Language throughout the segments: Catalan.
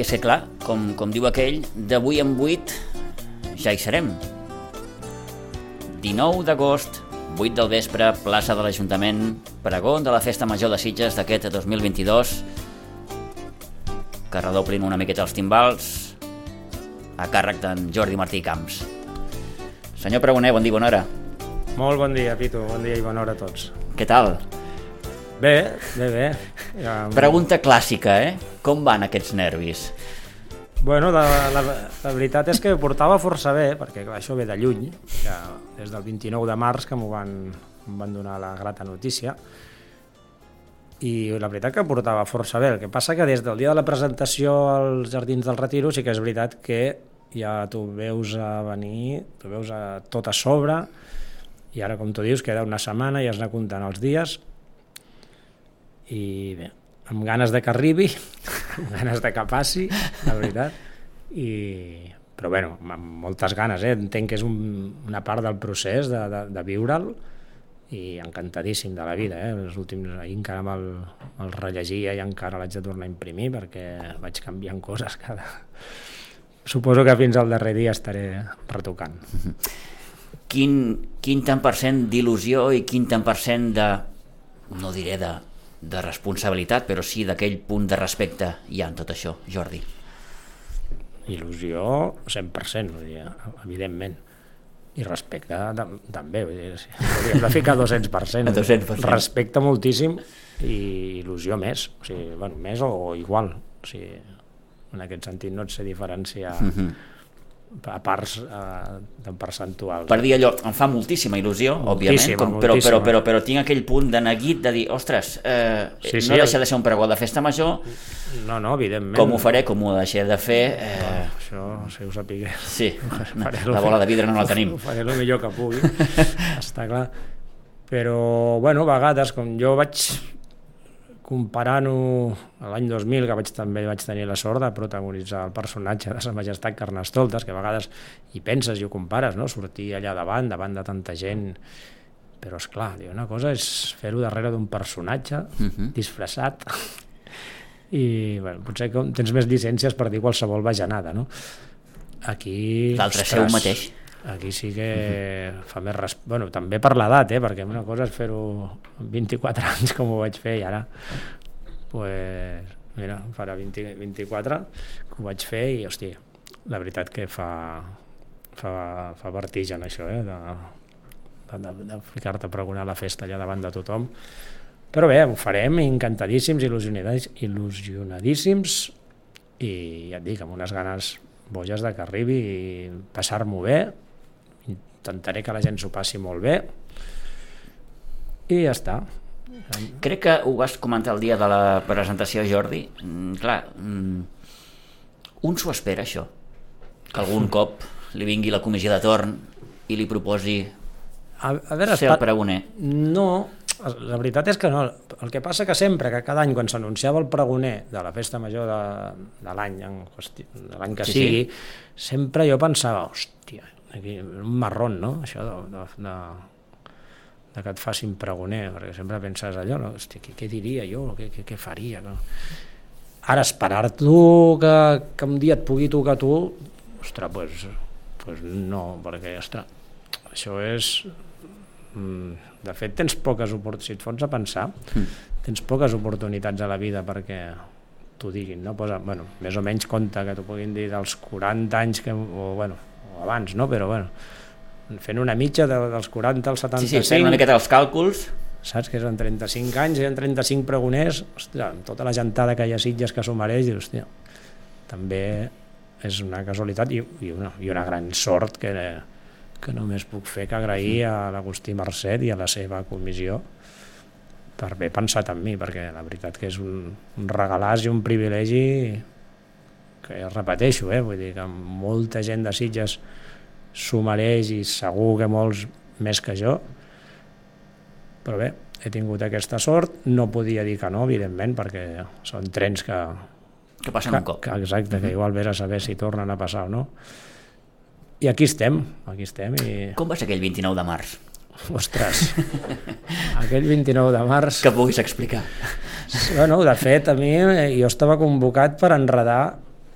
és que, clar, com diu aquell, d'avui en 8 ja hi serem. 19 d'agost, 8 del vespre, plaça de l'Ajuntament, pregó de la Festa Major de Sitges d'aquest 2022, que redoblin una miqueta els timbals, a càrrec d'en Jordi Martí Camps. Senyor pregoner, bon dia, bona hora. Molt bon dia, Pitu, bon dia i bona hora a tots. Què tal? Bé. Pregunta clàssica, Com van aquests nervis? Bueno, la veritat és que portava força bé, perquè això ve de lluny, ja des del 29 de març que em van donar la grata notícia, i la veritat que portava força bé. El que passa que des del dia de la presentació als Jardins del Retiro sí que és veritat que ja t'ho veus a venir, t'ho veus tot a sobre, i ara, com tu dius, queda una setmana i has d'anar comptant els dies, i bé, amb ganes de que arribi, amb ganes de que passi, la veritat, però bueno, amb moltes ganes, entenc que és una part del procés de viure'l, i encantadíssim de la vida, els últims, ahir encara me'l rellegia i encara l'haig de tornar a imprimir perquè vaig canviant coses suposo que fins al darrer dia estaré retocant. Quin tant per cent d'il·lusió i quin tant per cent no diré de responsabilitat, però sí d'aquell punt de respecte hi ha en tot això, Jordi? Il·lusió 100%, evidentment. I respecte també, hauríem de ficar 200%. 200%. Respecte moltíssim i il·lusió més, més o igual. En aquest sentit no et sé diferenciar a parts percentuals. Per dir allò, em fa moltíssima il·lusió, òbviament, però tinc aquell punt de neguit de dir, ostres, no deixa de ser un pregó de festa major, no, evidentment. Com ho faré, com ho deixaré de fer... Això, si ho sapigués. Sí, la bola de vidre no la tenim. Ho faré el millor que pugui, està clar. Però, bueno, a vegades, com jo vaig comparant-ho a l'any 2000, que també vaig tenir la sort de protagonitzar el personatge de Sa Majestat Carnestoltes, que a vegades hi penses i ho compares, no? Sortir allà davant de tanta gent, però esclar, una cosa és fer-ho darrere d'un personatge disfressat, i bueno, potser que tens més llicències per dir qualsevol bajanada, no? Aquí... L'altre seu mateix. Aquí sí que fa més bueno, també per l'edat, perquè una cosa és fer-ho amb 24 anys com ho vaig fer, i ara pues, mira, farà 24 que ho vaig fer, i hòstia, la veritat que fa vertigen això, de ficar-te a pregonar la festa allà davant de tothom. Però bé, ho farem encantadíssims, il·lusionadíssims, i ja et dic, amb unes ganes boges de que arribi i passar-m'ho bé. Intentaré que la gent s'ho passi molt bé i ja està. Crec que ho vas comentar el dia de la presentació, Jordi. Clar, un s'ho espera, això, que algun cop li vingui la comissió de torn i li proposi ser el pregoner. No, la veritat és que no. El que passa que sempre, que cada any quan s'anunciava el pregoner de la festa major de l'any que sigui, sempre jo pensava, hòstia, aquí, un marrón, no? Això de que et facin pregoner, perquè sempre penses allò, no? Hòstia, què diria jo? Què faria? No? Ara, esperar-t'ho que un dia et pugui tocar a tu, ostres, pues no, perquè, ostres, això és... De fet, tens poques oportunitats, si et fots a pensar, tens poques oportunitats a la vida perquè t'ho diguin, no? Més o menys compte que t'ho puguin dir dels 40 anys, o abans, no? Però, fent una mitja dels 40 als 75... Sí, fent una miqueta els càlculs... Saps que són 35 anys, hi ha 35 pregoners, hòstia, amb tota la gentada que hi ha a Sitges que s'ho mereix, i, hòstia, també és una casualitat i una gran sort que només puc fer que agrair a l'Agustí Marcet i a la seva comissió per haver pensat en mi, perquè la veritat que és un regalàs i un privilegi que ja repeteixo, vull dir que molta gent de Sitges s'ho mereix i segur que molts més que jo, però bé, he tingut aquesta sort, no podia dir que no, evidentment, perquè són trens que passen un cop. Exacte, que igual vés a saber si tornen a passar o no. I aquí estem. Com va ser aquell 29 de març? Ostres, aquell 29 de març... Que puguis explicar. Bueno, de fet, a mi jo estava convocat per enredar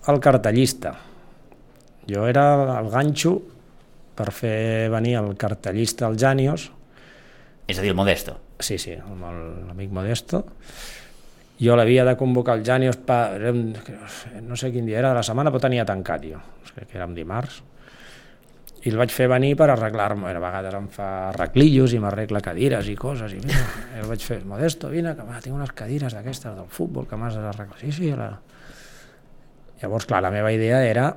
el cartellista. Jo era el ganxo per fer venir el cartellista al Jànios. És a dir, el Modesto. Sí, amb l'amic Modesto. Jo l'havia de convocar al Jànios, no sé quin dia era de la setmana, però tenia tancat jo, crec que era dimarts, i el vaig fer venir per arreglar-me. A vegades em fa arreglillos i m'arregla cadires i coses, i mira, el vaig fer, Modesto, vine, que tinc unes cadires d'aquestes del futbol que m'has d'arreglar. Sí. Llavors, clar, la meva idea era,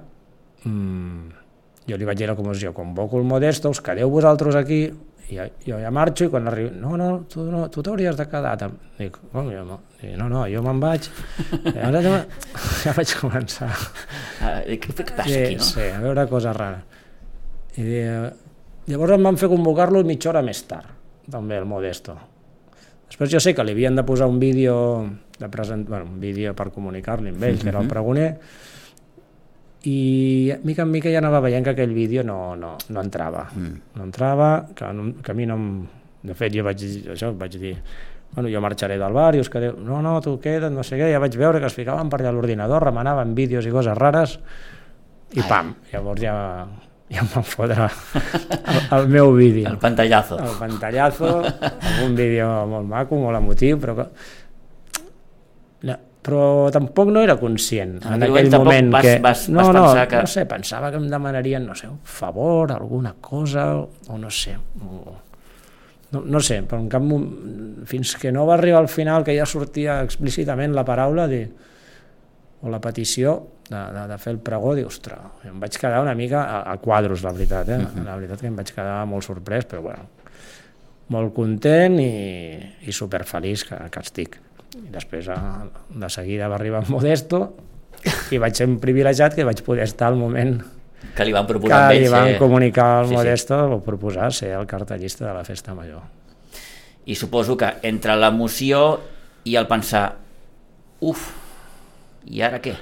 jo li vaig dir a la comissió, convoco el Modesto, us quedeu vosaltres aquí, i jo ja marxo, i quan arribo, tu t'hauries de quedar. Dic, no, jo me'n vaig. Ja vaig començar. Què passa aquí, no? Sí, a veure coses rares. I llavors em van fer convocar-lo mitja hora més tard, també, el Modesto. Després jo sé que li havien de posar un vídeo un vídeo per comunicar-li amb ell, que era el pregoner, i mica en mica ja anava veient que aquell vídeo no entrava. No entrava, que a mi no... De fet, jo vaig dir, jo marxaré del bar i us quedeu... No, tu queda't, no sé què. Ja vaig veure que es ficaven per allà a l'ordinador, remanaven vídeos i coses rares, i pam! Llavors ja em van fotre el meu vídeo. El pantallazo. El pantallazo, amb un vídeo molt maco, molt emotiu, però tampoc no era conscient en aquell moment que... Vas pensar que... No sé, pensava que em demanarien, no sé, un favor, alguna cosa, o no sé, no sé, però en cap moment, fins que no va arribar al final, que ja sortia explícitament la paraula o la petició de fer el pregó, dic, ostres, em vaig quedar una mica a quadros, la veritat, la veritat que em vaig quedar molt sorprès, però bueno, molt content i superfeliç que estic. I després de seguida va arribar Modesto i vaig ser un privilegiat que vaig poder estar al moment que li van proposar que li van comunicar al Modesto o proposar ser el cartellista de la festa major. I suposo que entre l'emoció i el pensar i ara què?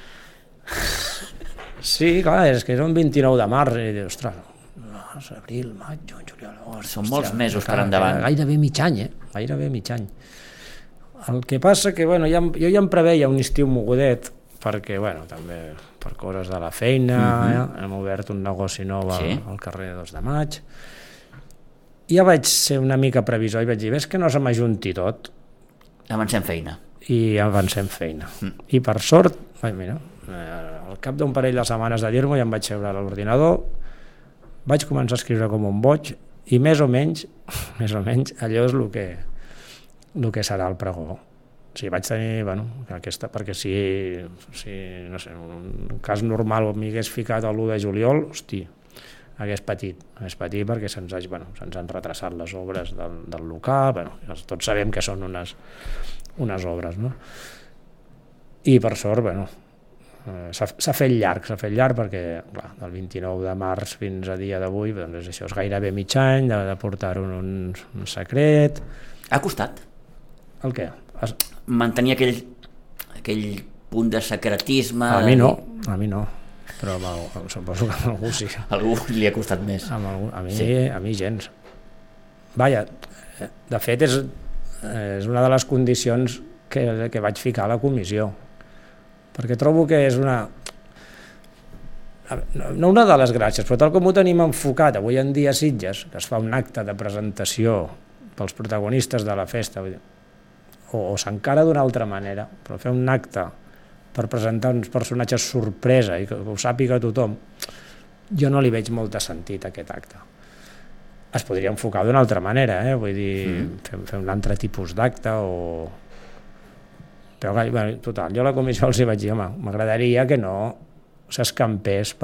Sí, clar, és que era un 29 de març i dius, ostres, abril, maig, juny, juliol, agost... Són molts mesos per endavant. Gairebé mig any, gairebé mig any. El que passa que, jo ja em preveia un estiu mogudet, perquè, també per coses de la feina, hem obert un negoci nou al carrer 2 de Maig, i ja vaig ser una mica previsor i vaig dir, ves que no se m'ajunti tot. Avancem feina. I avancem feina. I per sort, mira, al cap d'un parell de setmanes de dir-m'ho ja em vaig seure a l'ordinador, vaig començar a escriure com un boig, i més o menys, allò és el que serà el pregó. Si vaig tenir, perquè si no sé, un cas normal m'hi hagués ficat l'1 de juliol, hagués patit perquè se'ns han retrasat les obres del local, tots sabem que són unes obres, no? I per sort, s'ha fet llarg perquè del 29 de març fins a dia d'avui, això és gairebé mig any de portar-ho un secret. Ha costat? El què? Mantenir aquell punt de secretisme... A mi no, però suposo que a algú sí. A algú li ha costat més. A mi gens. De fet, és una de les condicions que vaig ficar a la comissió, perquè trobo que és no una de les gràcies, però tal com ho tenim enfocat avui en dia a Sitges, que es fa un acte de presentació pels protagonistes de la festa, o s'encara d'una altra manera, però fer un acte per presentar uns personatges sorpresa i que ho sàpiga tothom, jo no li veig molt de sentit a aquest acte. Es podria enfocar d'una altra manera, vull dir, fer un altre tipus d'acte però total, jo a la comissió els vaig dir, m'agradaria que no s'escampés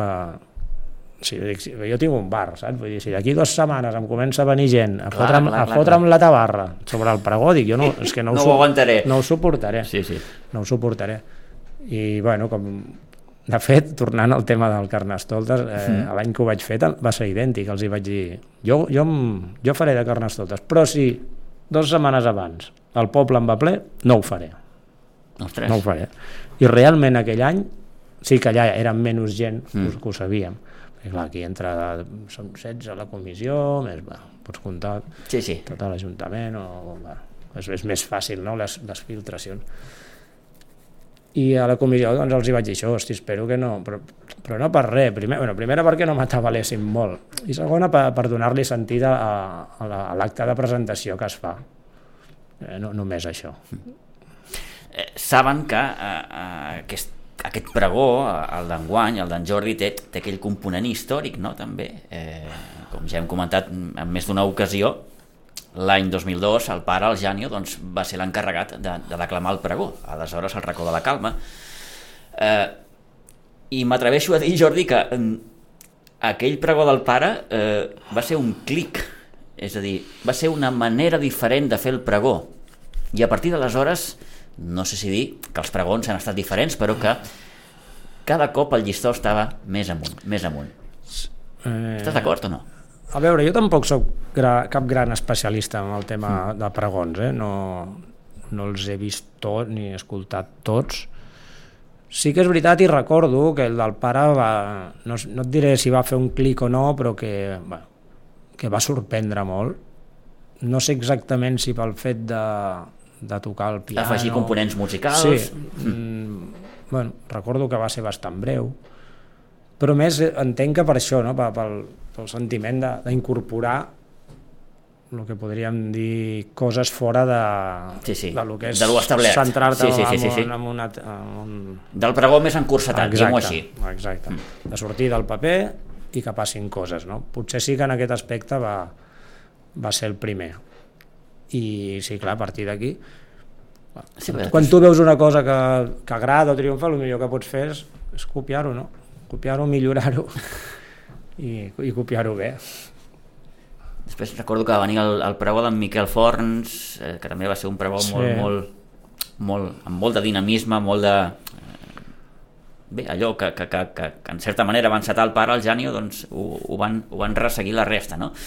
jo tinc un bar, saps? Vull dir, si d'aquí 2 setmanes em comença a venir gent a fotre'm la tabarra sobre el pregó, dic, jo és que no ho aguantaré. No ho suportaré. No ho suportaré. I, com de fet, tornant al tema del Carnestoltes, l'any que ho vaig fer va ser idèntic, els hi vaig dir, jo faré de Carnestoltes, però si 2 setmanes abans el poble em va ple, no ho faré. Ostres. No ho faré. I realment aquell any sí que allà érem menys gent, que ho sabíem. I clar, aquí som 16 a la comissió, més, pots comptar tot l'Ajuntament, és més fàcil, no?, les filtracions. I a la comissió doncs, els hi vaig dir això, hosti, espero que no, però no per res, primera perquè no m'atabalessin molt, i segona per donar-li sentit a l'acte de presentació que es fa, no, només això. Saben que aquest pregó, el d'enguany, el d'en Jordi, té aquell component històric, no? També, com ja hem comentat en més d'una ocasió, l'any 2002 el pare, el Janio, doncs, va ser l'encarregat de declamar el pregó, aleshores al racó de la Calma. I m'atreveixo a dir, Jordi, que aquell pregó del pare va ser un clic, és a dir, va ser una manera diferent de fer el pregó, i a partir d'aleshores, no sé si dir que els pregons han estat diferents, però que cada cop el llistó estava més amunt, més amunt. Estàs d'acord o no? A veure, jo tampoc soc cap gran especialista en el tema de pregons, no els he vist tots ni escoltat tots. Sí que és veritat i recordo que el del pare no et diré si va fer un clic o no, però que va sorprendre molt. No sé exactament si pel fet de tocar el piano... Afegir components musicals... Sí, recordo que va ser bastant breu, però més entenc que per això, no? Pel sentiment d'incorporar el que podríem dir coses fora de lo que és centrar-te en un... Del pregó més encursetat, diguem-ho així. Exacte, de sortir del paper i que passin coses, no? Potser sí que en aquest aspecte va ser el primer. I sí, clar, a partir d'aquí, quan tu veus una cosa que agrada o triomfa, el millor que pots fer és copiar-ho, no? Copiar-ho, millorar-ho i copiar-ho bé. Després recordo que va venir el pregó d'en Miquel Forns, que també va ser un pregó amb molt de dinamisme, molt de... Bé, allò que en certa manera va encetar el pare, el Janio, doncs ho van resseguir la resta, no?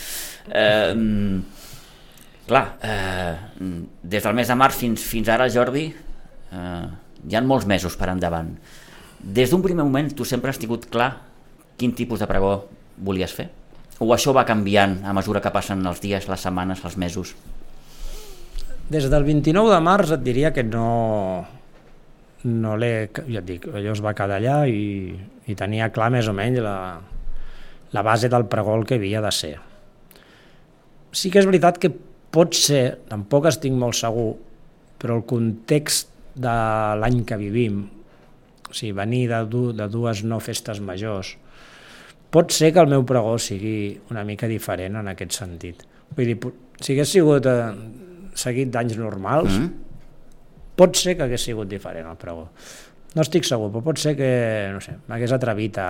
Clar, des del mes de març fins ara, Jordi, hi ha molts mesos per endavant. Des d'un primer moment tu sempre has tingut clar quin tipus de pregó volies fer? O això va canviant a mesura que passen els dies, les setmanes, els mesos? Des del 29 de març et diria que no l'he... Ja et dic, allò es va quedar allà i tenia clar més o menys la base del pregó el que havia de ser. Sí que és veritat que pot ser, tampoc estic molt segur, però el context de l'any que vivim, o sigui, venir de dues no festes majors, pot ser que el meu pregó sigui una mica diferent en aquest sentit. Vull dir, si hagués sigut seguit d'anys normals, pot ser que hagués sigut diferent el pregó. No estic segur, però pot ser que, no sé, m'hagués atrevit a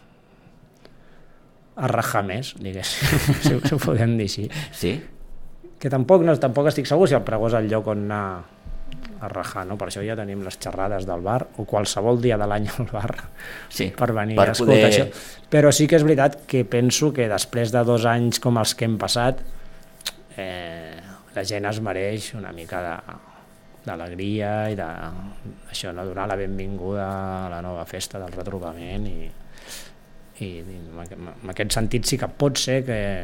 rajar més, diguéssim, si ho podem dir així. Sí? Que tampoc estic segur si el pregó és el lloc on anar a rajar, no? Per això ja tenim les xerrades del bar, o qualsevol dia de l'any al bar, per venir a escoltar això. Però sí que és veritat que penso que després de 2 anys com els que hem passat, la gent es mereix una mica d'alegria i d'això, no? Donar la benvinguda a la nova festa del retrobament i en aquest sentit sí que pot ser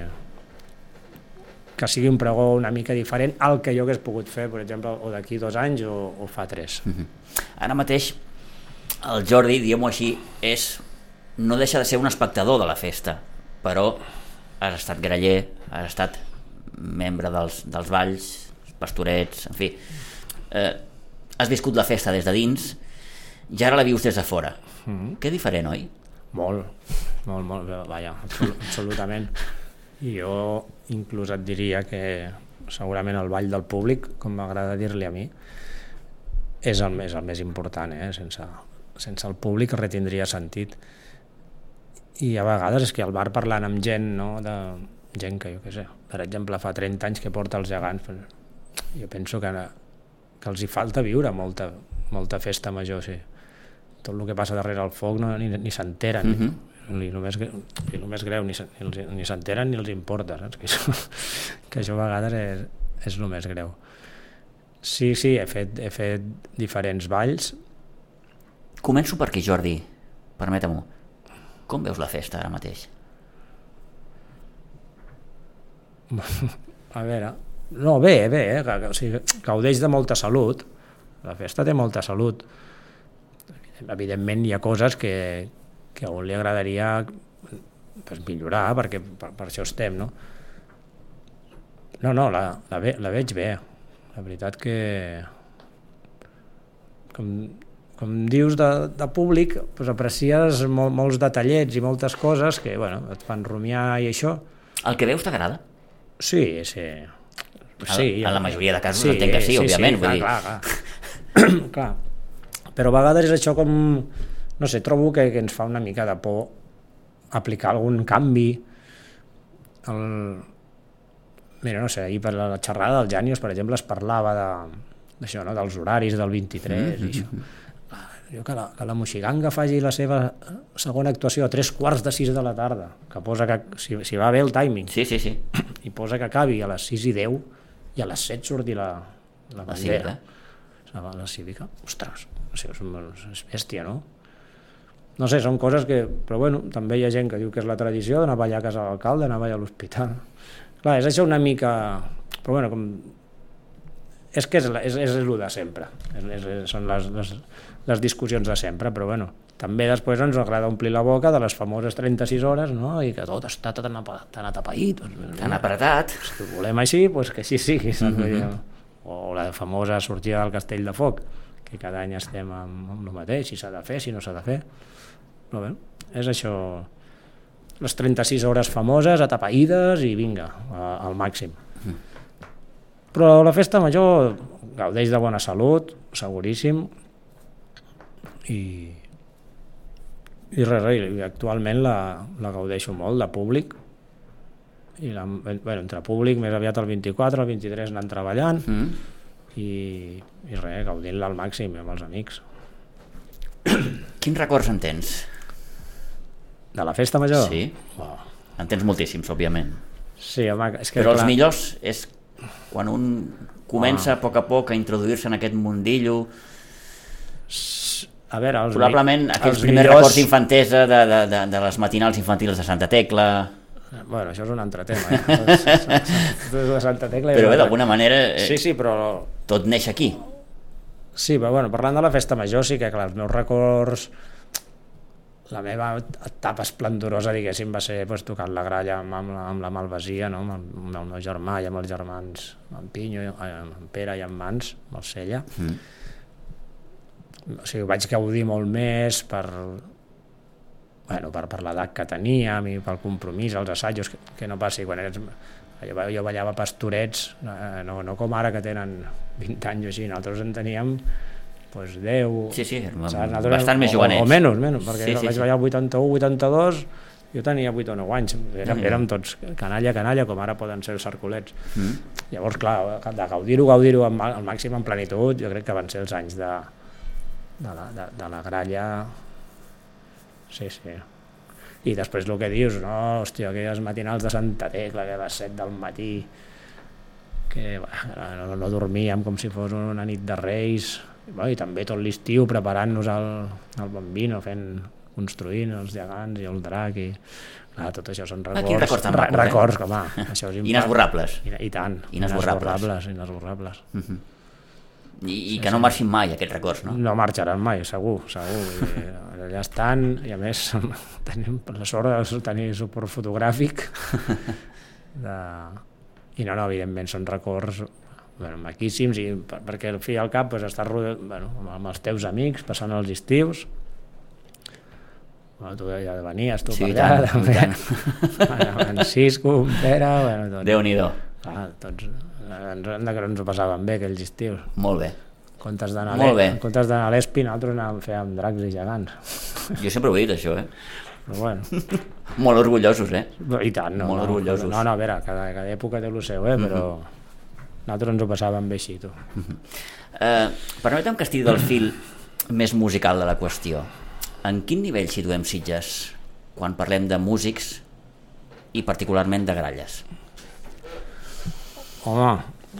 que sigui un pregó una mica diferent al que jo hagués pogut fer, per exemple, o d'aquí 2 anys o fa 3. Ara mateix el Jordi, diguem-ho així, no deixa de ser un espectador de la festa, però has estat graller, has estat membre dels balls, pastorets, en fi, has viscut la festa des de dins i ara la vius des de fora. Que diferent, oi? Molt, vaja, absolutament. I jo inclús et diria que segurament el ball del públic, com m'agrada dir-li a mi, és el més important, sense el públic res tindria sentit. I a vegades és que al bar parlant amb gent, no? De gent que, jo què sé, per exemple fa 30 anys que porta els gegants, jo penso que els hi falta viure molta festa major, sí. Tot el que passa darrere el foc ni s'enteren, ni el més greu, ni s'enteren ni els importa, saps? Que això a vegades és el més greu. Sí, he fet diferents balls. Començo per aquí, Jordi, permeta-m'ho. Com veus la festa ara mateix? A veure, no, bé, o sigui, gaudeix de molta salut, la festa té molta salut, evidentment hi ha coses que a un li agradaria pues, millorar, perquè per això estem, no? No, la veig bé. La veritat que com dius de públic, pues aprecies molts detallets i moltes coses que et fan rumiar i això. El que veus t'agrada? Sí. En la majoria de casos entenc que sí, òbviament. Clar. Però a vegades és això com, no sé, trobo que ens fa una mica de por aplicar algun canvi. Mira, no sé, ahir per la xerrada del Jànius, per exemple, es parlava d'això, no? Dels horaris del 23 i això. Jo que la Moixiganga faci la seva segona actuació a 3:45 de la tarda, que posa que, si va bé el timing, Sí. i posa que acabi a les 6:10 i a les 7 surti la bandera. La cívica. Ostres, és bèstia, no? No sé, són coses que... Però bueno, també hi ha gent que diu que és la tradició d'anar a ballar a casa de l'alcalde, anar a ballar a l'hospital. Clar, és això una mica... Però bueno, com... És que és el de sempre. Són les discussions de sempre, però bueno, també després ens agrada omplir la boca de les famoses 36 hores, no? I que tot està tan atapeït. Tan apretat. Si ho volem així, doncs que així sigui. O la famosa sortida del Castell de Foc, que cada any estem amb el mateix, si s'ha de fer, si no s'ha de fer. Però bé, és això, les 36 hores famoses, atapeïdes i vinga, al màxim. Però la festa major gaudeix de bona salut, seguríssim, i res, actualment la gaudeixo molt de públic, i entre públic més aviat el 24, el 23 anant treballant, i res, gaudint-la al màxim amb els amics. Quins records en tens? De la festa major? Sí, en tens moltíssims, òbviament. Sí, home, és que però els millors és quan un comença a poc a introduir-se en aquest mundillo. A veure, probablement aquells primers records d'infantesa de les matinals infantils de Santa Tecla. Bueno, això és un altre tema. De Santa Tecla. Però bé, d'alguna manera sí, però... tot neix aquí. Sí, però bueno, parlant de la festa major, sí que clar, els meus records... La meva etapa esplendorosa, diguéssim, va ser tocant la gralla amb la Malvasia, no? amb el meu germà i amb els germans, amb Pinyo, amb Pere i amb Mans, amb el Sella. O sigui, ho vaig gaudir molt més per l'edat que teníem i pel compromís, els assajos, que no passi quan eres... Jo ballava pastorets, no com ara que tenen 20 anys o així, nosaltres en teníem 10... Sí, bastant més jovenets. O menys, perquè vaig ballar el 81, 82, jo tenia 8 o 9 anys, érem tots canalla, com ara poden ser els sarcolets. Llavors, clar, de gaudir-ho al màxim en plenitud, jo crec que van ser els anys de la gralla. Sí. I després el que dius, no? Hòstia, aquelles matinals de Santa Tecla, que a les 7 del matí, que no dormíem com si fos una nit de Reis, i també tot l'estiu preparant-nos al Bambino, construint els gegants i el drac, i clar, tot això són records. Quins records tan macos, records, home, això és inesborrables. I tant, inesborrables. I que no marxin mai aquests records, no? No marxaran mai, segur. Allà estan, i a més tenim la sort de tenir suport fotogràfic i no, evidentment són records maquíssims, i perquè al fi i al cap estàs amb els teus amics passant els estius. Tu ja venies per allà també, Francisco, Pere, Déu-n'hi-do. Tots ens ho passàvem bé aquells estius. Molt bé. En comptes d'anar a l'Espi, nosaltres fèiem dracs i gegants. Jo sempre ho he dit, això, però bueno. Molt orgullosos, I tant, molt orgullosos. No, a veure, cada època té el seu, però nosaltres ens ho passàvem bé així, tu. Permetem que estigui del fil més musical de la qüestió. En quin nivell situem Sitges quan parlem de músics i particularment de gralles? Home,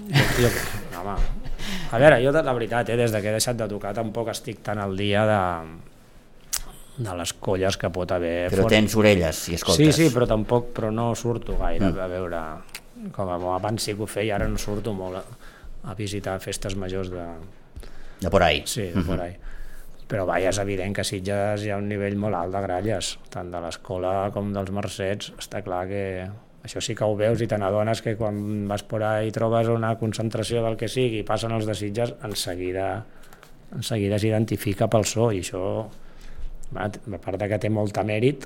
a veure, jo la veritat, des que he deixat de tocar tampoc estic tan al dia de les colles que pot haver. Però tens orelles i escoltes. Sí, però no surto gaire a veure, com abans sí que ho feia, ara no surto molt a visitar festes majors de por ahí. Sí, de por ahí. però vaja, és evident que a Sitges hi ha un nivell molt alt de gralles, tant de l'escola com dels Mercets. Està clar que això sí que ho veus i te n'adones que quan vas por ahí i trobes una concentració del que sigui i passen els de Sitges, en seguida s'identifica pel so, i això, a part de que té molta mèrit,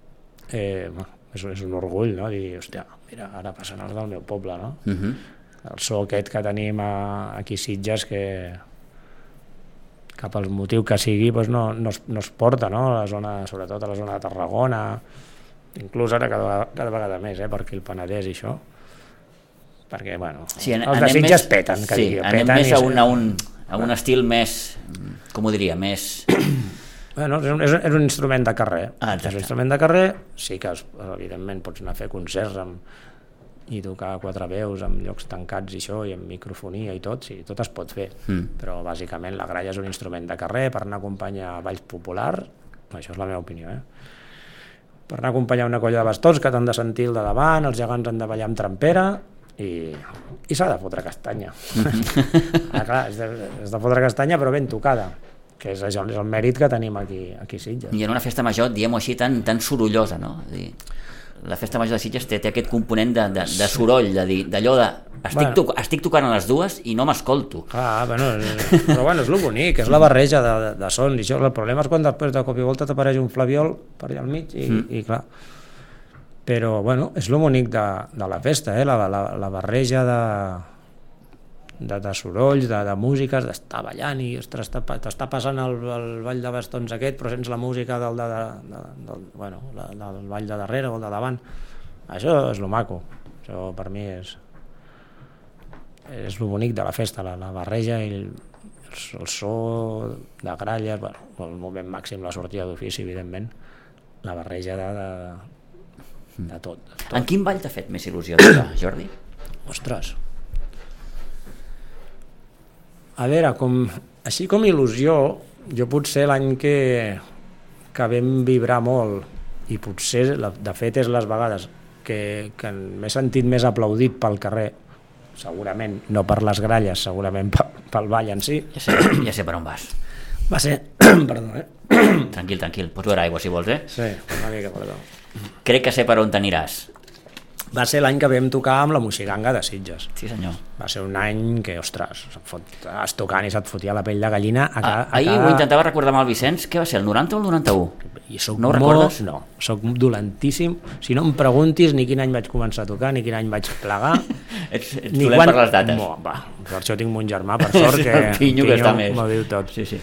és un orgull, no? Dir, hòstia, mira, ara passen els del meu poble, no? El so aquest que tenim aquí a Sitges, que cap al motiu que sigui no es porta, no? A la zona, sobretot a la zona de Tarragona, inclús ara cada vegada més, per aquí el Penedès i això, perquè, bueno, sí, els de Sitges peten, que sí, digui, anem peten, més a un estil més, com ho diria, més... Bueno, és un instrument de carrer. És un instrument de carrer, sí que evidentment pots anar a fer concerts i tocar quatre veus en llocs tancats i això, i amb microfonia i tot, sí, tot es pot fer, però bàsicament la gralla és un instrument de carrer per anar a acompanyar balls populars, això és la meva opinió, per anar a acompanyar una colla de bastons que t'han de sentir el de davant, els gegants han de ballar amb trampera i s'ha de fotre castanya. Clar, és de fotre castanya però ben tocada, que és el mèrit que tenim aquí a Sitges. I en una festa major, diguem-ho així, tan sorollosa, no? La festa major de Sitges té aquest component de soroll, d'allò de estic tocant a les dues i no m'escolto. Però bueno, és el bonic, és la barreja de sons, i això, el problema és quan després de cop i volta t'apareix un flabiol per allà al mig i clar. Però bueno, és el bonic de la festa, la barreja de sorolls, de músiques, d'estar ballant i ostres, t'està passant el ball de bastons aquest però sense la música del ball de darrere o el de davant. Això és lo maco, això per mi és lo bonic de la festa, la barreja i el so de gralles, el moment màxim, la sortida d'ofici, evidentment, la barreja de tot. En quin ball t'ha fet més il·lusió, Jordi? Ostres, a veure, així com il·lusió, jo potser l'any que vam vibrar molt i potser, de fet, és les vegades que m'he sentit més aplaudit pel carrer, segurament no per les gralles, segurament pel ball en si. Ja sé per on vas. Va ser... Perdó, Tranquil, pots beure aigua si vols, Sí, una mica, perdó. Crec que sé per on t'aniràs. Va ser l'any que vam tocar amb la Moixiganga de Sitges. Sí, senyor. Va ser un any que, ostres, estàs tocant i se't fotia la pell de gallina. Ahir ho intentava recordar amb el Vicenç, què va ser, el 90 o el 91? No ho recordes? No, soc dolentíssim. Si no em preguntis ni quin any vaig començar a tocar, ni quin any vaig plegar. Ets dolent per les dates. Per això tinc mon germà, per sort, que el Pinyo que està més. M'ho diu tot. Sí.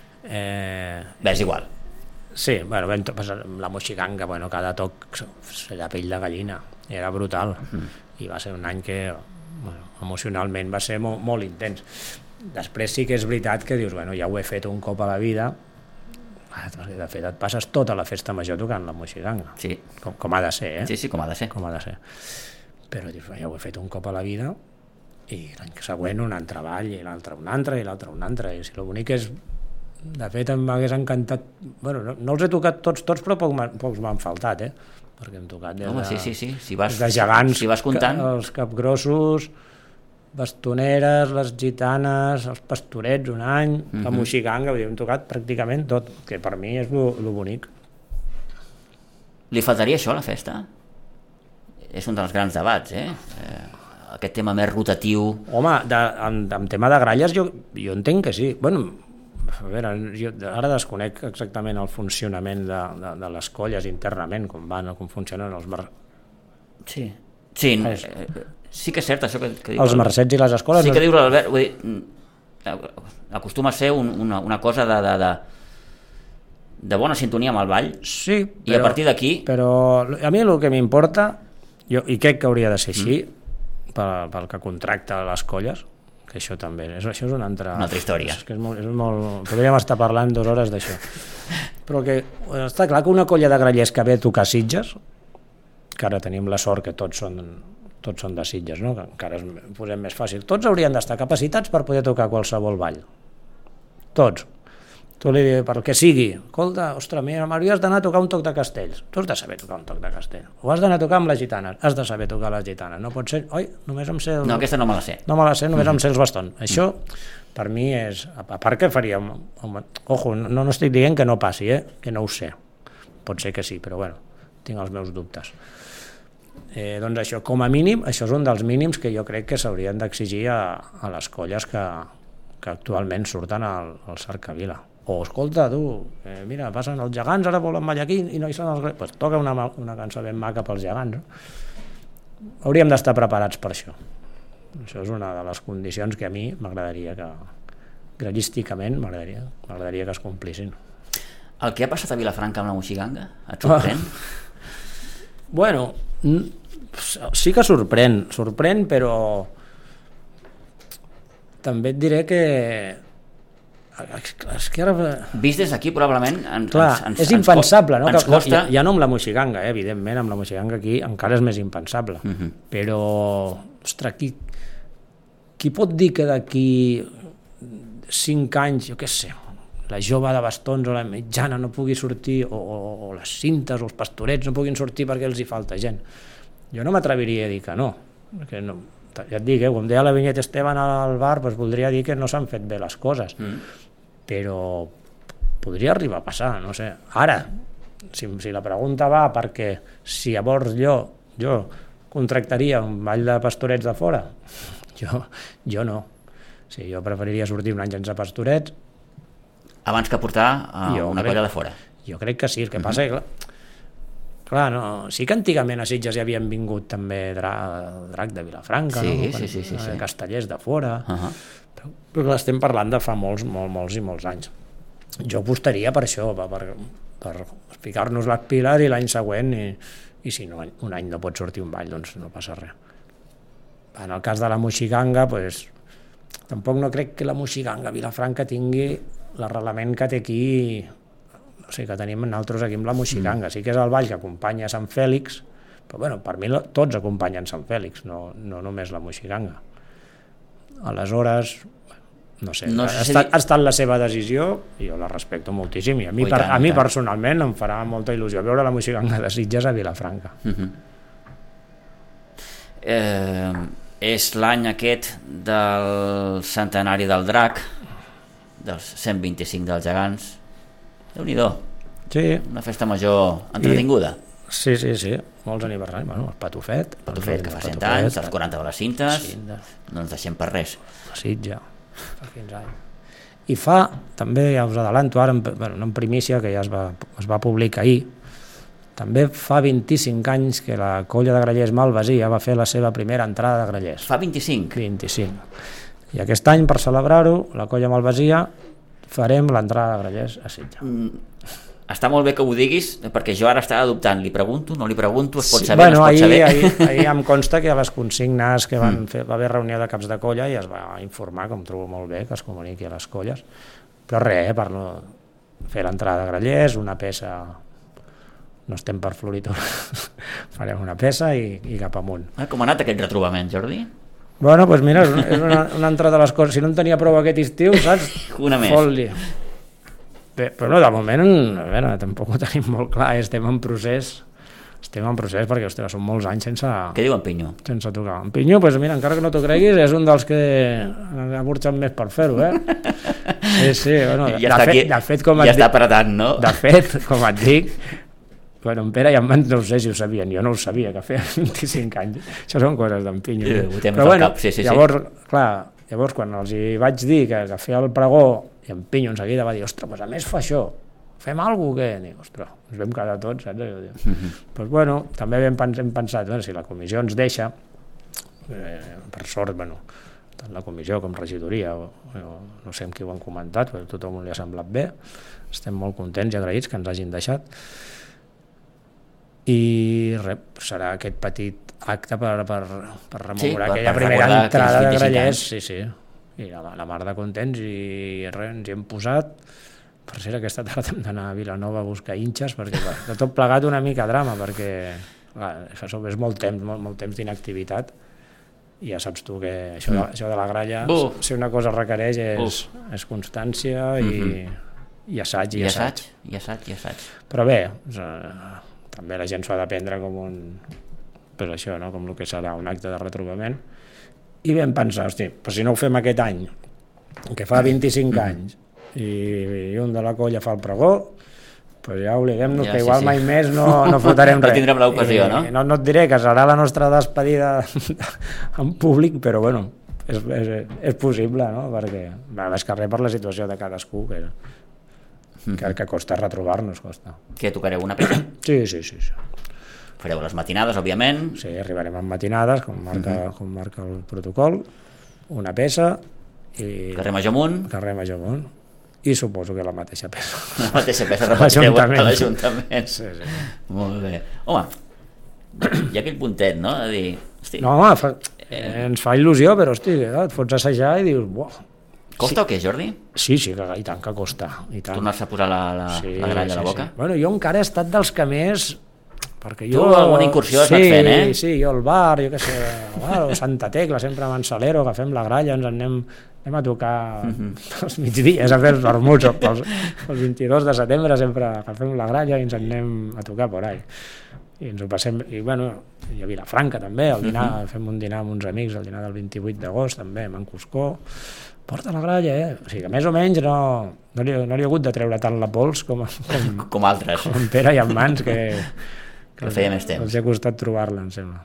És igual. Sí, bueno, la Moixiganga, cada toc la pell de gallina, era brutal, i va ser un any que emocionalment va ser molt intens. Després sí que és veritat que dius, ja ho he fet un cop a la vida, de fet et passes tota la festa major tocant la Moixiganga, sí. Com ha de ser, Sí, com ha de ser. Però dius, ja ho he fet un cop a la vida, i l'any següent un altre ball, i l'altre un altre, i l'altre un altre, i si el bonic és... De fet, m'hagués encantat... no els he tocat tots, però pocs m'han faltat, perquè hem tocat de gegants, si vas comptant... Els capgrossos, bastoneres, les gitanes, els pastorets un any, la Moixiganga, hem tocat pràcticament tot, que per mi és lo bonic. Li faltaria això a la festa? És un dels grans debats, aquest tema més rotatiu... Home, en tema de gralles jo entenc que sí. A veure, jo ara desconec exactament el funcionament de les colles internament, com van o com funcionen els Sí, sí que és cert això que diu... Els mercets i les escoles... Sí que diu l'Albert, vull dir, acostuma a ser una cosa de bona sintonia amb el ball, sí, però, i a partir d'aquí... Però a mi el que m'importa, i crec que hauria de ser així, pel que contracta les colles, que això també, això és una altra història. És molt... Podríem estar parlant 2 hores d'això. Però que està clar que una colla de grallers que ve a tocar Sitges, que ara tenim la sort que tots són de Sitges, no? Que encara ho posem més fàcil. Tots haurien d'estar capacitats per poder tocar qualsevol ball. Tots. tu li dius, per què sigui, escolta, ostres, mira, m'hauries d'anar a tocar un toc de castells, tu has de saber tocar un toc de castell, o has d'anar a tocar amb les gitanes, has de saber tocar les gitanes, no pot ser, oi, només em sé... No, aquesta no me la sé. No me la sé, només em sé els bastons. Això, per mi, és... A part que faríem... Ojo, no estic dient que no passi, que no ho sé. Pot ser que sí, però bueno, tinc els meus dubtes. Doncs això, com a mínim, això és un dels mínims que jo crec que s'haurien d'exigir a les colles que actualment surten al Cercavila. O, escolta, tu, mira, passen els gegants, ara volen ballar aquí i no hi són els... Pues toca una cançó ben maca pels gegants. No? Hauríem d'estar preparats per això. Això és una de les condicions que a mi m'agradaria que, grellísticament, m'agradaria que es complissin. El que ha passat a Vilafranca amb la moixiganga, et sorprèn? Bueno, sí que sorprèn, però també et diré que és que ara... Vist des d'aquí, probablement... és impensable, no? Ens costa... Ja no amb la moixiganga, evidentment, amb la moixiganga aquí encara és més impensable. Però, ostres, qui pot dir que d'aquí 5 anys, jo què sé, la jove de bastons o la mitjana no pugui sortir, o les cintes o els pastorets no puguin sortir perquè els hi falta gent? Jo no m'atreviria a dir que no, perquè no, ja et dic, com deia la Vinyet Esteban al bar, doncs voldria dir que no s'han fet bé les coses, però podria arribar a passar, no sé. Ara, si la pregunta va perquè si llavors jo contractaria un ball de pastorets de fora, jo no. Sí, jo preferiria sortir un any sense pastorets abans que portar una colla de fora. Jo crec que sí, el que passa és que clar, no, sí que antigament a Sitges hi havien vingut també drac de Vilafranca, sí. castellers de fora, però estem parlant de fa molts i molts anys. Jo apostaria per això, per ficar-nos les piles i l'any següent, i si no, un any no pot sortir un ball, doncs no passa res. En el cas de la moixiganga, doncs, tampoc no crec que la moixiganga a Vilafranca tingui l'arrelament que té aquí, o sigui, que tenim nosaltres aquí amb la moixiganga. Sí que és el ball que acompanya Sant Fèlix, però bueno, per mi tots acompanyen Sant Fèlix, no només la moixiganga. Aleshores, no sé, ha estat la seva decisió i jo la respecto moltíssim, i a mi personalment em farà molta il·lusió veure la moixiganga de Sitges a Vilafranca. És l'any aquest del centenari del drac, dels 125 dels gegants. Déu-n'hi-do. Sí. Una festa major entretinguda. Sí, molts aniversaris. Bueno, el Patufet que fa 100 anys, els 40 de les cintes, no ens deixem per res. La Sitja, fa 15 anys. I fa, també ja us adelanto ara, en primícia, que ja es va publicar ahir, també fa 25 anys que la colla de grallers Malvasí ja va fer la seva primera entrada de grallers. Fa 25? 25. I aquest any, per celebrar-ho, la colla Malvasia farem l'entrada de grallers a Sitges. Està molt bé que ho diguis, perquè jo ara estava dubtant, li pregunto, no li pregunto, es pot saber, no es pot saber? Ahir em consta que a les consignes que va haver reunió de caps de colla i es va informar, com trobo molt bé, que es comuniqui a les colles, però res, per fer l'entrada de grallers, una peça, no estem per floritura, farem una peça i cap amunt. Com ha anat aquest retrobament, Jordi? Bueno, doncs mira, és una altra de les coses. Si no en tenia prou aquest estiu, saps? Una més. Fot-li. Bé, però no, de moment, a veure, tampoc ho tenim molt clar, estem en procés perquè, ostres, són molts anys sense... Què diu en Pinyo? Sense tocar. En Pinyo, doncs mira, encara que no t'ho creguis, és un dels que ha burxat més per fer-ho, Sí, bueno, de fet, com et dic... Ja està apretant, no? De fet, com et dic, bueno, en Pere i en Mans no sé si ho sabien, jo no ho sabia, que feia 25 anys. Això són coses d'en Pinyo. Però bueno, llavors quan els hi vaig dir que feia el pregó, i en Pinyo en seguida va dir, ostres, pues a més fa això, fem alguna cosa, què? Ostres, ens vam quedar tots, saps? Doncs bueno, també hem pensat, si la comissió ens deixa, per sort, bueno, tant la comissió com regidoria, no sé amb qui ho han comentat, però a tothom li ha semblat bé, estem molt contents i agraïts que ens hagin deixat, i serà aquest petit acte per rememorar aquella primera entrada de grallers, sí, i la mar de contents, i res, ens hi hem posat. Per cert, aquesta tarda hem d'anar a Vilanova a buscar hinxes, perquè de tot plegat una mica drama, perquè és molt temps d'inactivitat, i ja saps tu que això de la gralla, si una cosa requereix és constància i assaig. I assaig. Però bé, també la gent s'ho ha de prendre com pues això, no? Com el que serà un acte de retrobament, i vam pensar, hosti, però si no ho fem aquest any, que fa 25 anys, i un de la colla fa el pregó, pues ja obliguem-nos que igual mai més no fotrem res. No tindrem l'ocasió, no? No et diré que serà la nostra despedida en públic, però bueno, és possible, no? Perquè és que res per la situació de cadascú, que costa retrobar-nos, costa. Què, tocareu una peça? Sí. Fareu les matinades, òbviament. Sí, arribarem amb matinades, com marca el protocol, una peça i... Carrer Major Amunt. I suposo que la mateixa peça. La mateixa peça repetireu a l'Ajuntament. Sí. Molt bé. Home, hi ha aquell puntet, no? De dir, hosti... No, home, ens fa il·lusió, però hosti, et fots a assajar i dius, buah... Costa o què, Jordi? Sí, i tant que costa. Tornar-se a posar la gralla a la boca? Sí. Bueno, jo encara he estat dels que més... Perquè tu alguna incursió has anat fent, eh? Sí, jo al bar, jo què sé, o Santa Tecla, sempre amb en Salero, agafem la gralla, ens anem a tocar els migdies, a fer els vermuts, els 22 de setembre sempre agafem la gralla i ens anem a tocar por ahí. I ens ho passem, i bueno, i a Vilafranca també, el dinar, fem un dinar amb uns amics, el dinar del 28 d'agost també, amb en Cuscó, porta la gralla, O sigui que més o menys no li he hagut de treure tant la pols com altres. Com en Pere i en Mans, que feia més temps. Els ha costat trobar-la, em sembla.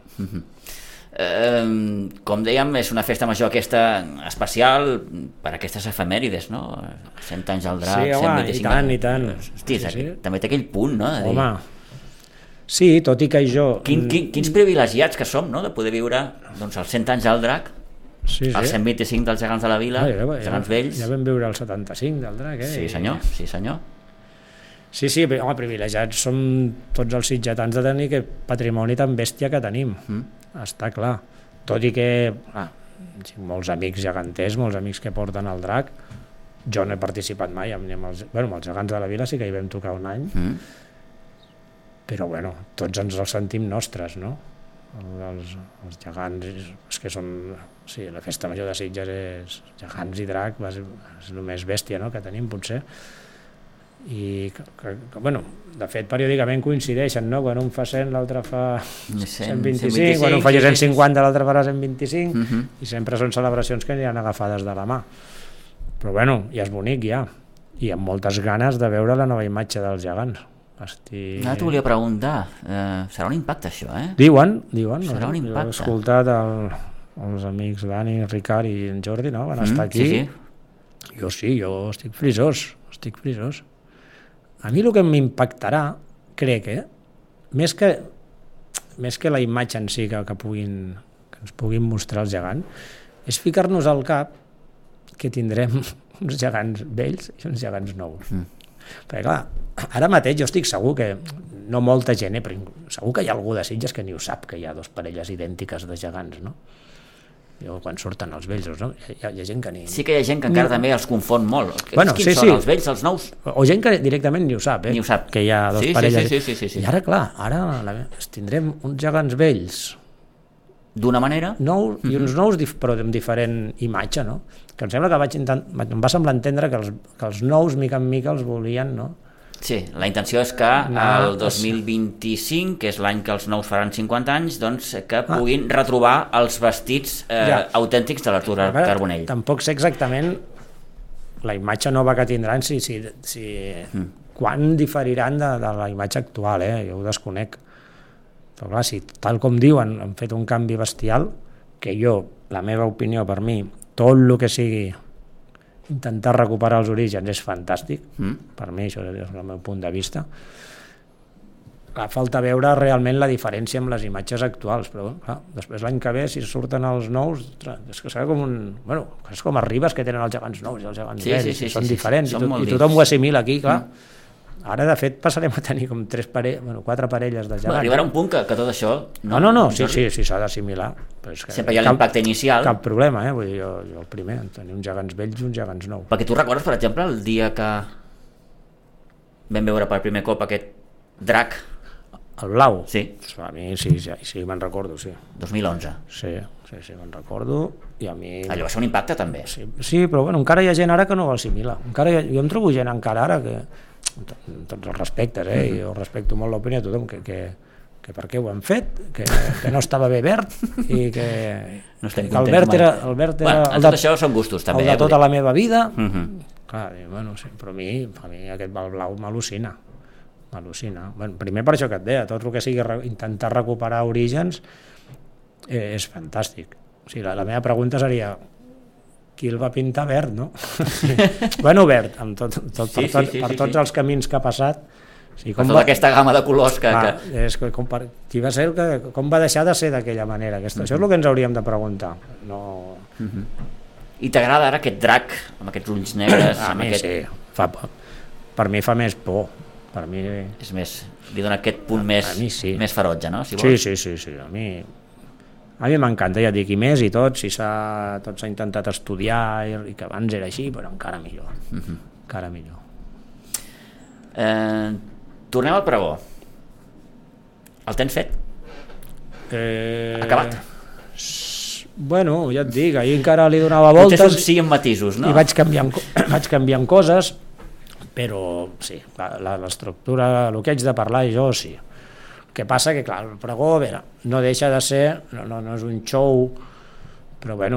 Com dèiem, és una festa major aquesta especial per aquestes efemèrides, no? 100 anys al drac, 125 anys. I tant. Hosti, també té aquell punt, no? Home, sí, tot i que jo... Quins privilegiats que som, no?, de poder viure els 100 anys al drac, els 125 dels gegants de la vila, gegants vells. Ja vam viure el 75 del drac, Sí, senyor. Sí, home, privilegiats som tots els sitgetans de tenir aquest patrimoni tan bèstia que tenim, està clar. Tot i que molts amics geganters, molts amics que porten el drac, jo no he participat mai, amb els gegants de la vila sí que hi vam tocar un any, però bueno, tots ens els sentim nostres, no? Els gegants, és que són... Sí, la festa major de Sitges és gegants i drac, és el més bèstia, no?, que tenim, potser. I bueno, de fet periòdicament coincideixen, no? Quan un fa 100 l'altre fa 125, quan un fa 150 l'altre farà 125 i sempre són celebracions que aniran agafades de la mà, però bueno, ja és bonic ja, i amb moltes ganes de veure la nova imatge dels gegants. Ara t'ho volia preguntar, serà un impacte això, eh? Diuen serà un impacte. He escoltat els amics Dani, Ricard i en Jordi, no? Van estar aquí. Jo estic frisós. A mi el que m'impactarà, crec, més que la imatge en si que ens puguin mostrar els gegants, és ficar-nos al cap que tindrem uns gegants vells i uns gegants nous. Perquè clar, ara mateix jo estic segur que no molta gent, però segur que hi ha algú de Sitges que ni ho sap, que hi ha dos parelles idèntiques de gegants, no? Quan surten els vells, no? Hi ha gent que ni... Sí que hi ha gent que encara també els confon molt. Quins són, els vells, els nous? O gent que directament ni ho sap, Ni ho sap. Que hi ha dos parelles. Sí. I ara, clar, tindrem uns gegants vells d'una manera nous i uns nous, però amb diferent imatge, no? Que em sembla que em va semblar entendre que els nous, mica en mica, els volien, no? Sí, la intenció és que el 2025, que és l'any que els nous faran 50 anys, doncs que puguin retrobar els vestits autèntics de l'Artur Carbonell. Tampoc sé exactament la imatge nova que tindran, quan diferiran de la imatge actual, jo ho desconec. Però clar, si tal com diuen han fet un canvi bestial, que jo, la meva opinió per mi, tot el que sigui intentar recuperar els orígens és fantàstic, per mi això és el meu punt de vista. Falta veure realment la diferència amb les imatges actuals, però clar, després l'any que ve, si surten els nous, és que serà com és com a Ribes, que tenen els gegants nous i els gegants vells, són diferents, i tothom ho assimila aquí, clar. Ara, de fet, passarem a tenir com 4 parelles de gegants. Arribarà un punt que tot això... No, sí, s'ha d'assimilar. Sempre hi ha l'impacte inicial. Cap problema, vull dir, jo el primer, tenir uns gegants vells i uns gegants nous. Perquè tu recordes, per exemple, el dia que vam veure per primer cop aquest drac? El blau? Sí. A mi sí, me'n recordo, sí. 2011. Sí, sí, me'n recordo, i a mi... Allò va ser un impacte també. Sí, però bueno, encara hi ha gent ara que no ho assimila. Jo em trobo gent encara ara que, amb tots els respectes, i jo respecto molt l'opinió de tothom, que per què ho han fet, que no estava bé verd, i que el verd era tot això són gustos també. El de tota la meva vida. Clar, bueno, sí, però a mi aquest blau m'al·lucina. Bueno, primer per això que et deia, tot el que sigui intentar recuperar orígens és fantàstic. O sigui, la meva pregunta seria qui el va pintar verd, no? Bueno, verd, per tots els camins que ha passat. Per tota aquesta gamma de colors que... Qui va ser com va deixar de ser d'aquella manera? Això és el que ens hauríem de preguntar. I t'agrada ara aquest drac amb aquests ulls negres? A mi sí, per mi fa més por. Per mi... És més, li dona aquest punt més ferotge, no? Sí, a mi m'encanta, ja et dic, i més, i tot s'ha intentat estudiar, i que abans era així, però encara millor. Encara millor. Tornem al pregó. El tens fet? Acabat? Bueno, ja et dic, ahir encara li donava voltes... Potser sí amb matisos, no? I vaig canviant coses, però sí, l'estructura, el que haig de parlar jo sí. El que passa que, clar, el pregó, a veure, no deixa de ser, no és un show, però bueno,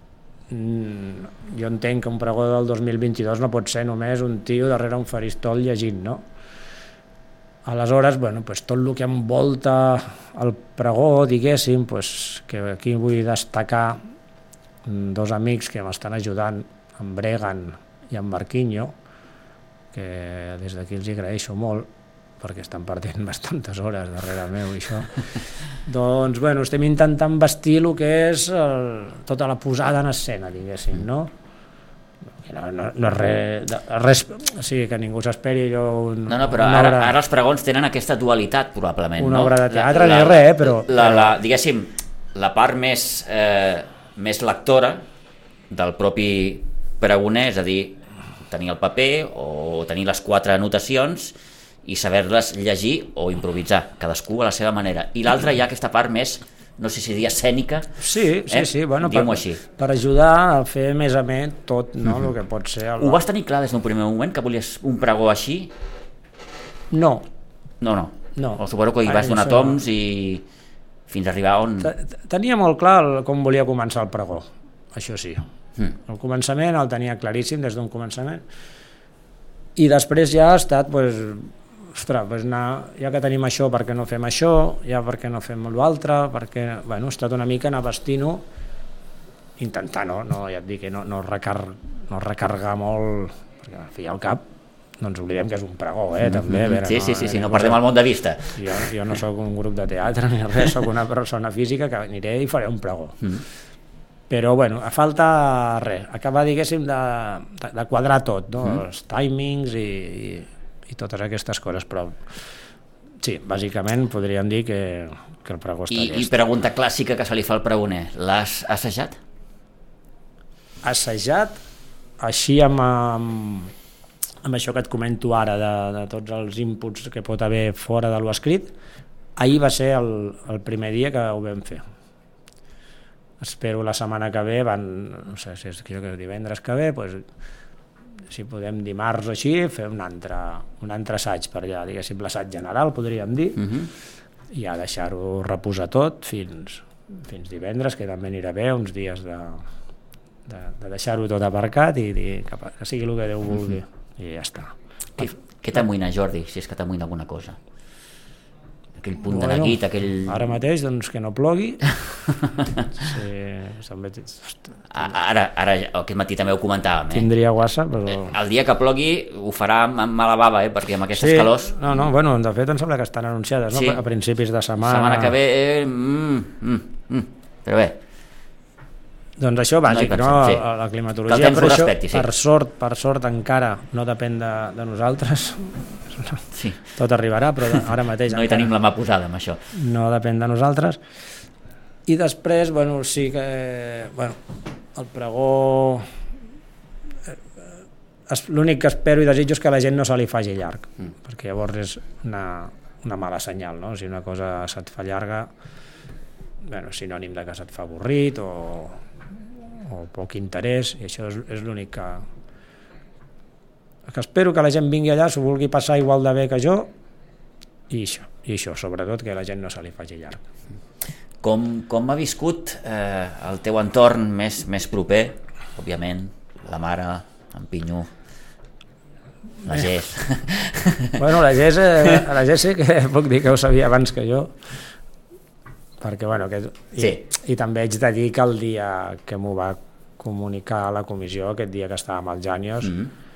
jo entenc que un pregó del 2022 no pot ser només un tio darrere un faristol llegint, no? Aleshores, bueno, tot el que envolta el pregó, diguéssim, que aquí vull destacar dos amics que m'estan ajudant, en Bregan i en Marquinho, que des d'aquí els hi agraeixo molt, perquè estan perdent bastantes hores darrere meu i això. Doncs, bueno, estem intentant vestir el que és tota la posada en escena, diguéssim, no? No és res, o sigui, que ningú s'esperi allò... No, però ara els pregons tenen aquesta dualitat, probablement, no? Una obra de teatre no és res, però... Diguéssim, la part més lectora del propi pregoner, és a dir, tenir el paper o tenir les 4 anotacions i saber-les llegir o improvisar, cadascú a la seva manera. I l'altra hi ha aquesta part més, no sé si dir escènica, sí, bueno, diguem-ho així. Per ajudar a fer més amè tot, no? El que pot ser... Ho vas tenir clar des d'un primer moment, que volies un pregó així? No. O suposo que hi vas donar toms i fins a arribar on... Tenia molt clar com volia començar el pregó, això sí. El començament el tenia claríssim des d'un començament, i després ja ha estat ja que tenim això, per què no fem això, ja per què no fem l'altre, perquè ha estat una mica anar vestint-ho, intentar ja et dic que no recarregar molt, perquè al fi i al cap no ens oblidem que és un pregó, també. Sí, no perdem el món de vista. Jo no sóc un grup de teatre ni res, sóc una persona física que aniré i faré un pregó. Però bueno, a falta res, acabar, diguéssim, de quadrar tot, no? Els timings i totes aquestes coses, però sí, bàsicament podríem dir que el pregó està llest. I pregunta clàssica que se li fa al pregoner, l'has assajat? Assajat, així amb això que et comento ara, de tots els inputs que pot haver fora de lo escrit, ahir va ser el primer dia que ho vam fer. Espero la setmana que ve, no sé si és divendres que ve, si podem dimarts o així, fer un altre assaig per allà, diguéssim, l'assaig general, podríem dir, i ja deixar-ho reposar tot fins divendres, que també anirà bé, uns dies de deixar-ho tot aparcat i dir que sigui el que Déu vulgui, i ja està. Què t'amoïna, Jordi, si és que t'amoïna alguna cosa? Aquell punt de neguit, Ara mateix, doncs, que no plogui. Ara, aquest matí també ho comentàvem. Tindria guassa, però... El dia que plogui ho farà amb mala bava, perquè amb aquestes calors... Bueno, de fet em sembla que estan anunciades, no? A principis de setmana... Setmana que ve... Però bé... Doncs això bàsic, no? La climatologia, però això, per sort encara no depèn de nosaltres. Sí. Tot arribarà, però ara mateix no hi tenim la mà posada amb això. No depèn de nosaltres. I després, sí que el pregó, l'únic que espero i desitjo és que la gent no se li faci llarg, perquè llavors és una mala senyal, no? Si una cosa se't fa llarga, bueno, sinònim de que se't fa avorrit o poc interès, i això és l'únic que espero que la gent vingui allà, s'ho vulgui passar igual de bé que jo, i això, sobretot que la gent no se li faci llarg. Com ha viscut el teu entorn més proper? Òbviament, la mare, en Pinyo, la Gés. Bueno, la Gés sí que puc dir que ho sabia abans que jo, perquè, bueno, i també haig de dir que el dia que m'ho va comunicar a la comissió, aquest dia que estàvem als Jànios,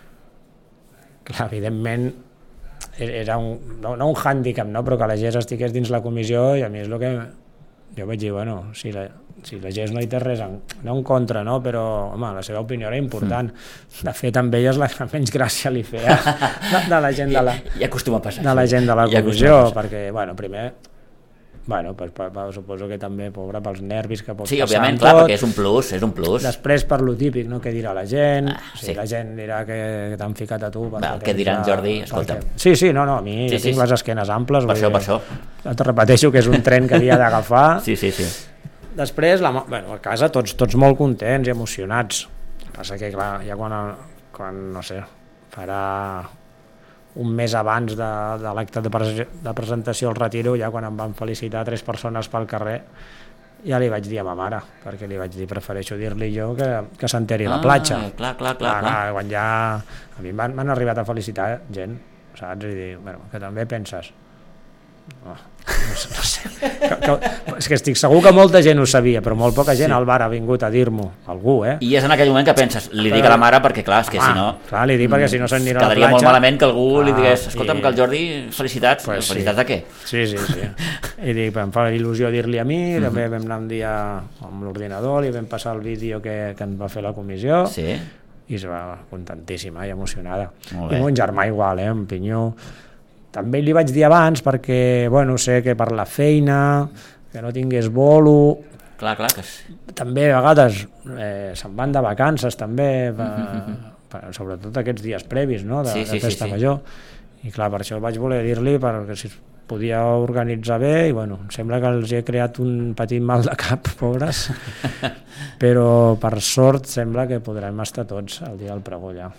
clar, evidentment era no un hàndicap, no? Però que la Gés estigués dins la comissió, i a mi és el que jo vaig dir, bueno, si la Gés no hi té res no en contra, no? Però home, la seva opinió era important. De fet, amb ella és la que menys gràcia li feia de la gent de la gent de la comissió, perquè, bueno, primer, bueno, pues, suposo que també, pobra, pels nervis que pot passar. Sí, òbviament, clar, perquè és un plus. Després, per lo típic, no? Què dirà la gent? La gent dirà que t'han ficat a tu. Què dirà en Jordi? Escolta. Sí, no, a mi tinc les esquenes amples. Per això. Et repeteixo que és un tren que havia d'agafar. Sí. Després, a casa, tots molt contents i emocionats. El que passa que, clar, ja quan no sé, farà un mes abans de l'acte de presentació al retiro, ja quan em van felicitar 3 persones pel carrer, ja li vaig dir a ma mare, perquè li vaig dir, prefereixo dir-li jo que s'enteri a la platja. Clar. Quan ja a mi m'han arribat a felicitar gent, saps? I dir, bueno, que també penses, no sé. És que estic segur que molta gent ho sabia, però molt poca gent al bar ha vingut a dir-m'ho, algú, I és en aquell moment que penses, li dic a la mare perquè, clar, és que si no... Clar, li dic perquè si no se'n anirà a la platja... Quedaria molt malament que algú li digués, escolta'm, que el Jordi, felicitats, pues felicitats de què? Sí. I dic, em fa il·lusió dir-li a mi, també vam anar un dia amb l'ordinador, li vam passar el vídeo que ens va fer la comissió, i es va contentíssima i emocionada. I mon germà igual, en Pinyó. També li vaig dir abans perquè, bueno, sé que per la feina, que no tingués bolo... Clar, que... També a vegades se'n van de vacances, també, sobretot aquests dies previs, no?, de festa major. I clar, per això vaig voler dir-li perquè si es podia organitzar bé, i bueno, em sembla que els he creat un petit mal de cap, pobres, però per sort sembla que podrem estar tots el dia del pregó allà.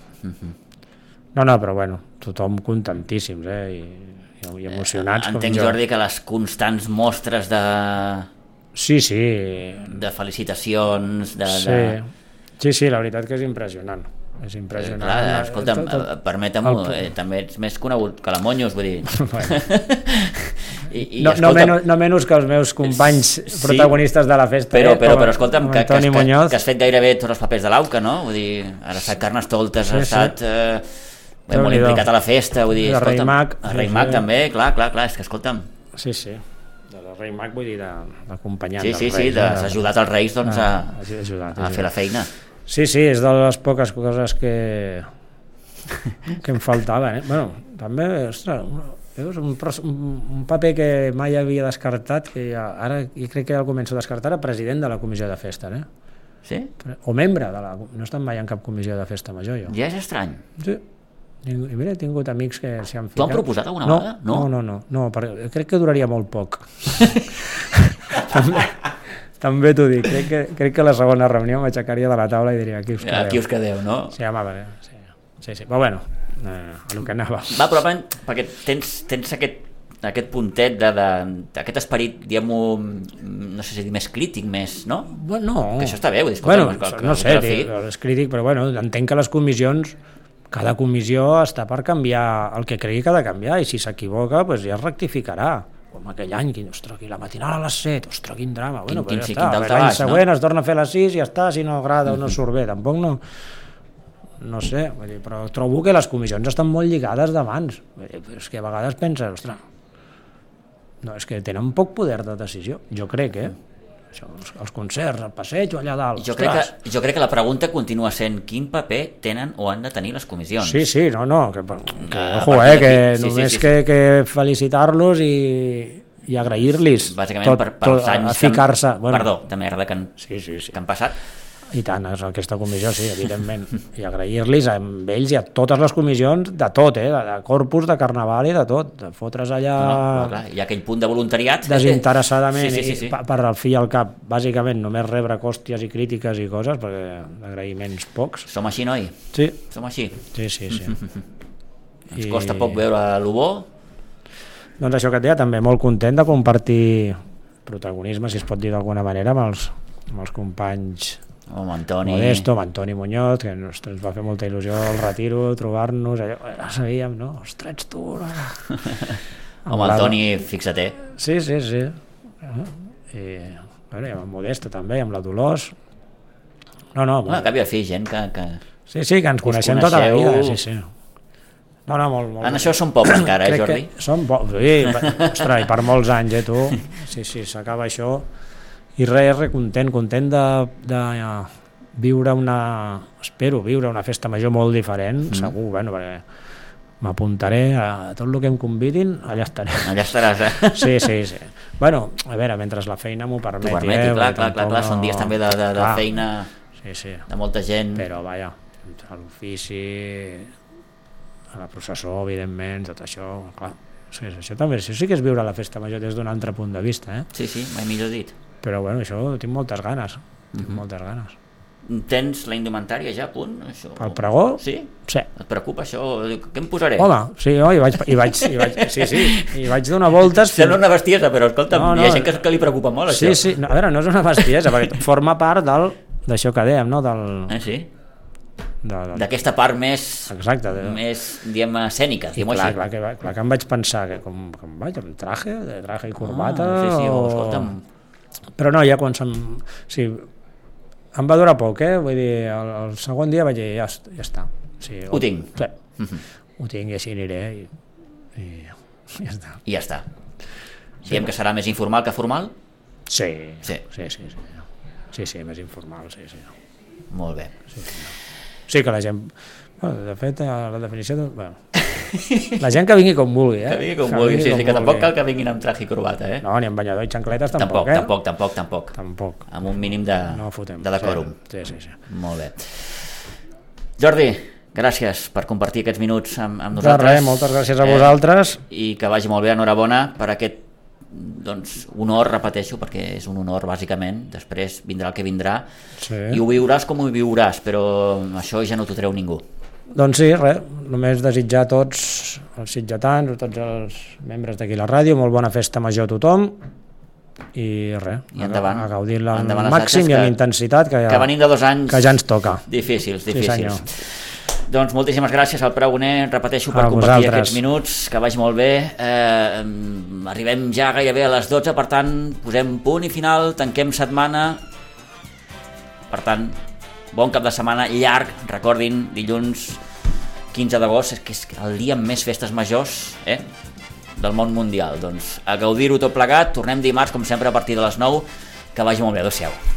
No, però bueno, tothom contentíssims, i emocionats. Entenc, Jordi, que les constants mostres de... Sí. De felicitacions, Sí, la veritat que és impressionant. És impressionant. Clar, escolta'm, permetem-ho, també ets més conegut que la Monyos, vull dir... No menys que els meus companys protagonistes de la festa. Però escolta'm, que has fet gairebé tots els papers de l'AUCA, no? Vull dir, has estat Carnestoltes, has estat... molt implicat a la festa, vull dir, escolta'm, el Rei Mag també, clar, és que escolta'm. Sí, del Rei Mag vull dir d'acompanyant dels Reis. Sí, has ajudat els Reis doncs a fer la feina. Sí, és de les poques coses que em faltaven, Bueno, també, ostres, un paper que mai havia descartat, que ara crec que ja el començo a descartar, era president de la comissió de festa, Sí? O membre de la... No he estat mai en cap comissió de festa major, jo. Ja és estrany. Sí. I mira, he tingut amics que s'hi han ficat. T'ho han proposat alguna vegada? No, crec que duraria molt poc. També t'ho dic, crec que la segona reunió m'aixecaria de la taula i diria aquí us quedeu, no? Sí, home, sí, però bueno, a lo que anava. Va, però perquè tens aquest puntet d'aquest esperit, diguem-ho, no sé si dir més crític, més, no? No. Que això està bé, vull dir, no sé, és crític, però bueno, entenc que les comissions, cada comissió està per canviar el que cregui que ha de canviar, i si s'equivoca, doncs ja es rectificarà. Com aquell any, aquí la matinal a les 7, ostres, quin drama. Bueno, ja està, l'any següent es torna a fer a les 6 i ja està, si no agrada o no surt bé, tampoc no sé, però trobo que les comissions estan molt lligades d'abans. És que a vegades penses, ostres, no, és que tenen poc poder de decisió, jo crec, els concerts, el passeig o allà dalt. Jo crec que la pregunta continua sent quin paper tenen o han de tenir les comissions. Sí, no, que només que felicitar-los i agrair-los bàsicament per els anys a ficar-se. Perdó, també agrada que han passat. I tant, aquesta comissió, sí, evidentment. I agrair-los a ells i a totes les comissions de tot, de corpus, de carnaval i de tot. De fotre's allà... No, clar, hi ha aquell punt de voluntariat. Desinteressadament, sí. per al fi i al cap, bàsicament, només rebre còsties i crítiques i coses, perquè d'agraïments pocs. Som així, noi? Sí. Som així? Sí. Ens costa poc veure lo bo. Doncs això que et deia, també molt content de compartir protagonisme, si es pot dir d'alguna manera, amb els companys amb Antoni Modesto, amb Antoni Muñoz, que ens va fer molta il·lusió el retiro, trobar-nos, allò, sabíem, no? Ostres, ets tu! Amb Antoni, fixa't. Sí. I amb Modesto també, amb la Dolors. No, que havia fet gent que... Sí, que ens coneixem tota la vida, sí. No, molt. En això som pocs encara, Jordi? Som pocs, sí, ostres, i per molts anys, tu. Sí, s'acaba això. I res, content de viure espero viure una festa major molt diferent, segur, perquè m'apuntaré a tot el que em convidin, allà estaré. Allà estaràs, Sí. Bueno, a veure, mentre la feina m'ho permeti. T'ho permeti, clar, són dies també de feina de molta gent. Però, vaja, entre l'ofici, a la processó, evidentment, tot això, clar. Sí, això també, això sí que és viure la festa major des d'un altre punt de vista, Sí, mai millor dit. Però bueno, això tinc moltes ganes. Tens la indumentària ja a punt? Això? El pregó? Sí? Sí. Et preocupa això? Què em posaré? Home, sí, i vaig donar voltes... Sembla una bestiesa, però escolta'm, hi ha gent que li preocupa molt, això. Sí, no, a veure, no és una bestiesa, perquè forma part d'això que dèiem, no? Sí? D'aquesta part més... Exacte. Més, diguem, escènica, diguem-ho així. Clar que em vaig pensar que com vaig, amb traje i corbata... Sí, escolta'm... Però no, ja quan sí, em va durar poc, vull dir, el segon dia vaig dir, ja està. Sí, ho tinc. Sí, ho tinc i així aniré i ja està. I ja està. Diem que serà més informal que formal? Sí, més informal, sí. Molt bé. Sí que la gent... De fet, la definició... La gent que vingui com vulgui, Que vingui com vulgui, sí, que tampoc cal que vinguin amb traje i corbata, No, ni amb banyador i xancletes tampoc, Tampoc. Amb un mínim de decòrum. Sí. Molt bé. Jordi, gràcies per compartir aquests minuts amb nosaltres. De res, moltes gràcies a vosaltres. I que vagi molt bé, enhorabona per aquest honor, repeteixo, perquè és un honor bàsicament, després vindrà el que vindrà i ho viuràs com ho viuràs, però això ja no t'ho treu ningú. Doncs sí, res, només desitjar a tots els sitgetans, a tots els membres d'aquí la ràdio, molt bona festa major a tothom i res, a gaudir-la al màxim i amb intensitat que venim de 2 anys que ja ens toca. Difícils. Sí, doncs moltíssimes gràcies al Pregoner, repeteixo, per compartir aquests minuts, que vagi molt bé. Arribem ja gairebé a les 12, per tant posem punt i final, tanquem setmana, per tant bon cap de setmana llarg, recordin, dilluns 15 d'agost, que és el dia amb més festes majors del món mundial. Doncs a gaudir-ho tot plegat, tornem dimarts com sempre a partir de les 9, que vagi molt bé, adéu-siau.